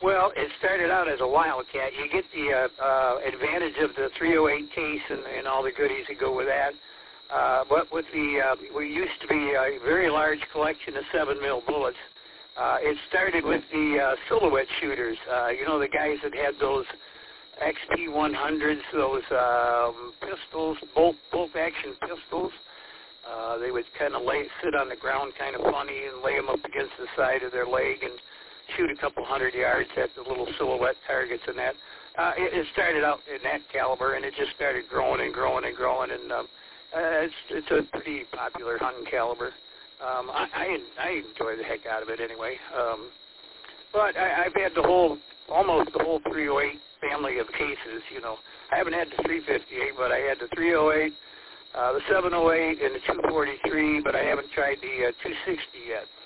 Well, it started out as a Wildcat. You get the advantage of the 308 case and all the goodies that go with that. But with we used to be a very large collection of 7mm bullets. It started with the silhouette shooters. The guys that had those XP100s, those pistols, bolt action pistols. They would kind of sit on the ground kind of funny and lay them up against the side of their leg and shoot a couple 100 yards at the little silhouette targets and that. It started out in that caliber, and it just started growing and growing and growing, and it's a pretty popular hunting caliber. I enjoy the heck out of it anyway. But I've had almost the whole 308 family of cases. I haven't had the 358, but I had the 308, the 708, and the 243, but I haven't tried the 260 yet.